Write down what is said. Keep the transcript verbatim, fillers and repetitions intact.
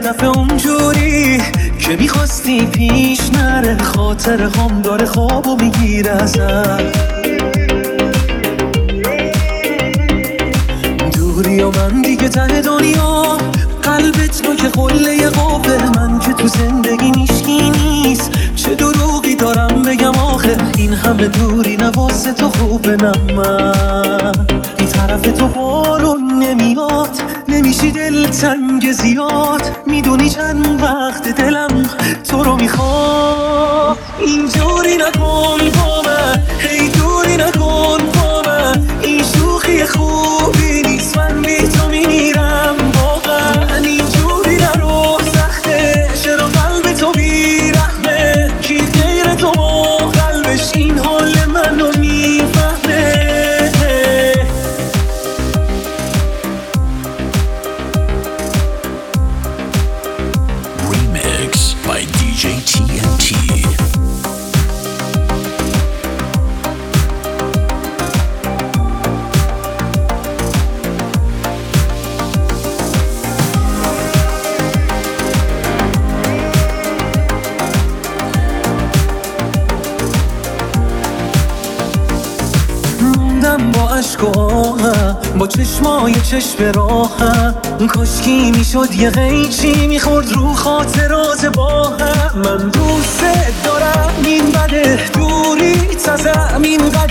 دفعه اونجوری که میخواستی پیش نره، خاطر هم داره خوابو میگیره ازم. دوری و من دیگه ته دنیا، قلبت نو که قله قابه، من که تو زندگی میشکی نیست، چه دروغی دارم بگم آخه، این همه دوری نواسه تو خوبه. نه من این طرف تو بارون نمیاد، نمیشی دلتنگ زیاد، میدونی چند وقت دلم تو رو میخواد. اینجوری نکن با من، هی دوری نکن با من، این شوخی خوبی نیست، من بی تو میرم واقعا. اینجوری نرو سخته، چرا قلب تو بیرحمه، کی غیر تو با قلبش این حال منو میفهمه. Remix by دی جی تی ان تی. با عشق و آهم، با چشمای چشم راهم، کاشکی میشد یه غیچی میخورد رو خاطرات با هم. من دوست دارم این بده دوری تزم، این